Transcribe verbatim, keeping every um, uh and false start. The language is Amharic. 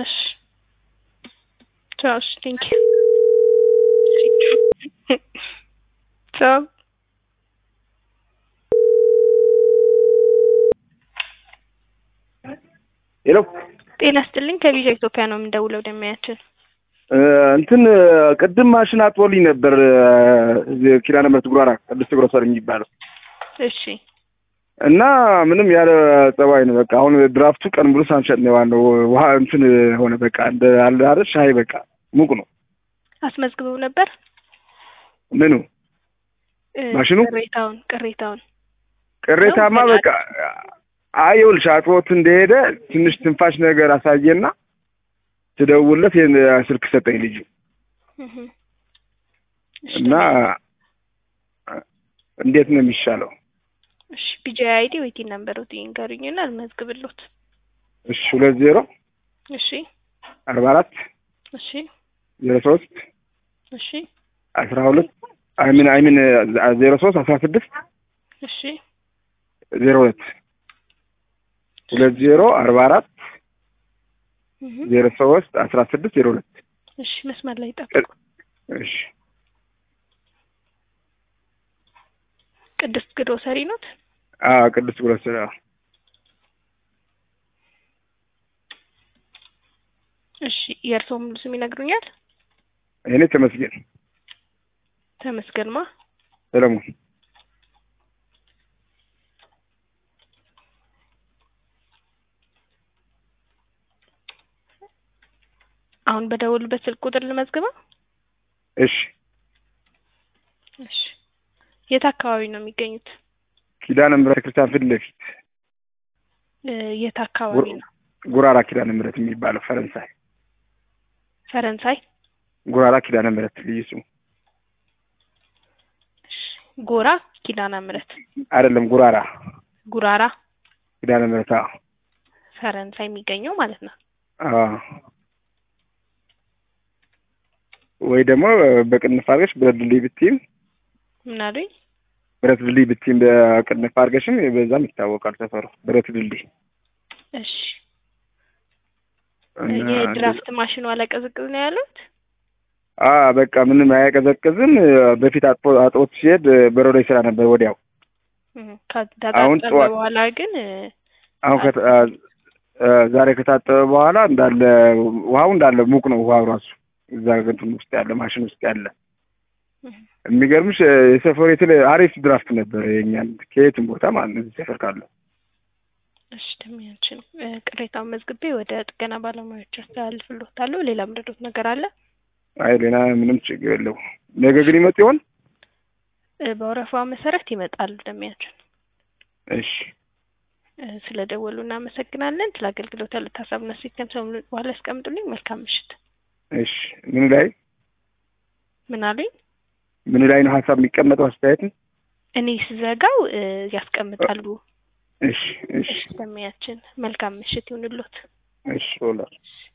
እሺ ቻው። ቴንክ ዩ ቻው። ሄሎ ጤና ይስጥልኝ። ከቪዛ ኢትዮጵያ ነው የምንደውለው። ደማያችን እንትን ቅድም ማሽን አጥቦልኝ ነበር ኪዳነ ምሕረት ጉራራ ቅድስት ግሮሰሪ የሚባለው። እሺ እና ምንም ያለ ጸባይ ነው። በቃ አሁን ድራፍቱ ቀን ሙሉ ሳንሸጥ ነው ያለው። ውሃ እንትን ሆነ በቃ እንደ አለ አይደል ሻይ በቃ ሙቅ ነው። አስመዝግበው ነበር ምኑ ማሽኑ ቅሬታውን ቅሬታውን ቅሬታማ በቃ አይውልሽ አጥቦት እንደሄደ ትንሽ ትንፋሽ ነገር አሳየና ትደውልለት ስልክ ሰጠኝ ልጅ እና እንዴት ነው የሚሻለው? እሺ ቢጂ አይዲ ወይ ቲ ነምበሩት ይንገሩኝና አልመዝግብልዎት። እሺ ሁለት ዜሮ እሺ አርባ አራት እሺ ዜሮ ሶስት እሺ አስራ ሁለት አይምን አይምን ዜሮ ሶስት አስራ ስድስት እሺ ዜሮ ሁለት ሁለት ዜሮ አርባ አራት ዜሮ ሶስት አስራ ስድስት ዜሮ ሁለት እሺ መስመር ላይ ጠብቁ። እሺ ቅድስት ግሮሰሪ ኖት? አዎ ቅድስት ግሮሰሪ። እሺ የእርስዎ ሙሉ ስም ይነግሩኛል? እኔ ተመስገን ተመስገንማ ሰለሞን። አሁን በደውልበት ስልክ ቁጥር ልመዝግበው? እሺ እሺ የት አካባቢ ነው የሚገኙት? ኪዳነ ምሕረት ክርስቲያን ፊት ለፊት። የት አካባቢ ነው? ጉራራ ኪዳነ ምሕረት የሚባለው ፈረንሳይ ፈረንሳይ ጉራራ ኪዳነ ምሕረት ልዩ ስሙ። ጎራ ኪዳነ ምሕረት አይደለም ጉራራ ጉራራ ኪዳነ ምሕረት ፈረንሳይ የሚገኘው ማለት ነው። አዎ ወይ ደግሞ በቅንፍ አድርገሽ ብረት ድልድይ ብትይም ምን አሉኝ? ብረት ድልድይ ብትይም በቅንፍ አድርገሽም በዛም ይታወቃል ሰፈሩ ብረት ድልድይ። እሺ የድራፍት ማሽኑ አላቀዘቅዝ ነው ያሉት? አዎ በቃ ምንም አያቀዘቅዝም። በፊት አጥፎ አጥፎት ሲሄድ በረዶ ይሰራ ነበር ወዲያው። አሁን በኋላ ግን አሁን ዛሬ ከታጠበ በኋላ እንዳለ ውሃው እንዳለ ሙቅ ነው። ውሃው ራሱ እዛ እንትን ውስጥ ያለ ማሽን ውስጥ ያለ የሚገርምሽ የሰፈሩ የተለ አሪፍ ድራፍት ነበር የኛን ከየትም ቦታ ማለት ነው ሰፈር ካለው። እሺ ደምያችን ቅሬታውን መዝግቤ ወደ ጥገና ባለሙያዎች አስተላልፍልዎታለሁ። ሌላ ምንድነው ነገር አለ? አይ ሌላ ምንም ችግር የለው። ነገ ግን ይመጡ ይሆን? በወረፋው መሰረት ይመጣሉ ደምያችን። እሺ ስለደወሉ እናመሰግናለን። ስለ አገልግሎት ያሉት ሀሳብና ሲስተም ሰው በኋላ ያስቀምጡልኝ። መልካም ምሽት። እሺ ምን ላይ ምን አሉኝ? ምን ላይ ነው ሀሳብ የሚቀመጠው አስተያየት? እኔ ስዘጋው ያስቀምጣሉ። እሺ እሺ ደምያችን መልካም ምሽት ይሁንልዎት። እሺ ወላ